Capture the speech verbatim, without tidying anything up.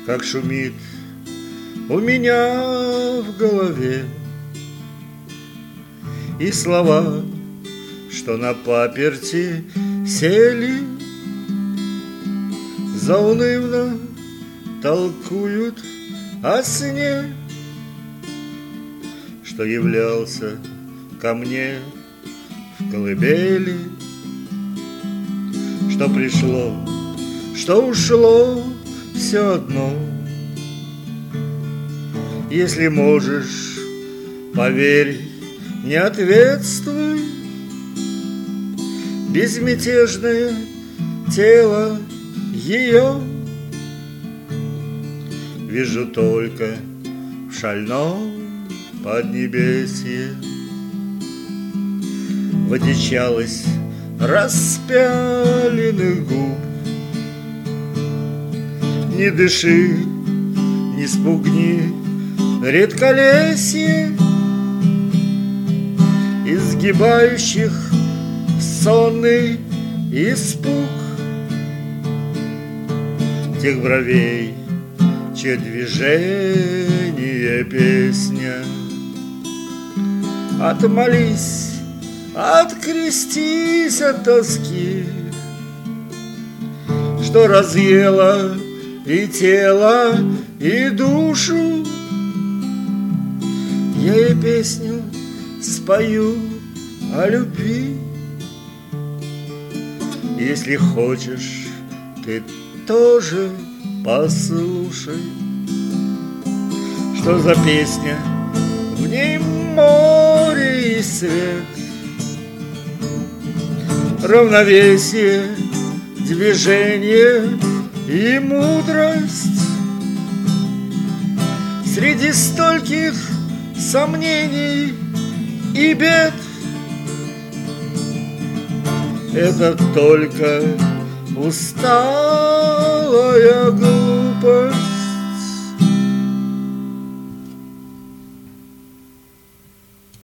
как шумит у меня в голове, и слова, что на паперти сели, заунывно толкуют о сне, что являлся ко мне в колыбели, что пришло, что ушло, все одно. Если можешь, поверь, не ответствуй. Безмятежное тело ее вижу только в шальном поднебесье. В одичалость распяленных губ не дыши, не спугни редколесье изгибающих сонный испуг тех бровей, чье движение песня. Отмолись, открестись от тоски, что разъела и тело, и душу. Я ей песню спою о любви. Если хочешь, ты тоже послушай, что за песня, в ней море и свет, равновесие, движение и мудрость. Среди стольких сомнений и бед это только усталость